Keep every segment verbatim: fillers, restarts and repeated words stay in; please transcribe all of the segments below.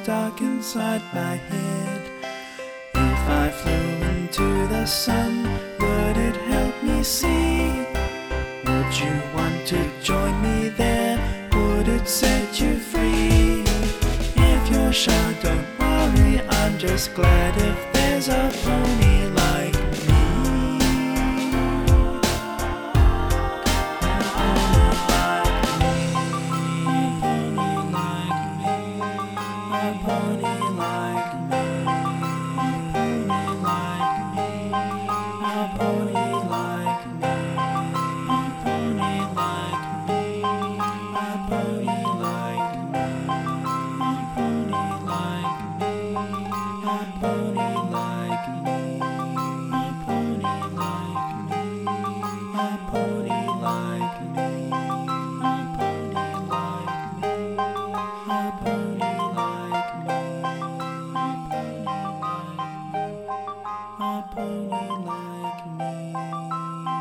stuck inside my head. If I flew into the sun, would it help me see? Would you want to join me there? Would it set you free? If you're shy, don't worry, I'm just glad if there's a pony like me. A pony like me. A pony like me. A pony like me. A pony like me. A pony like me. A pony like me. A pony like me. A pony like me. A pony like me. A pony like me. A pony like me.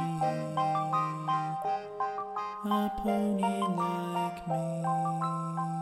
A pony like me.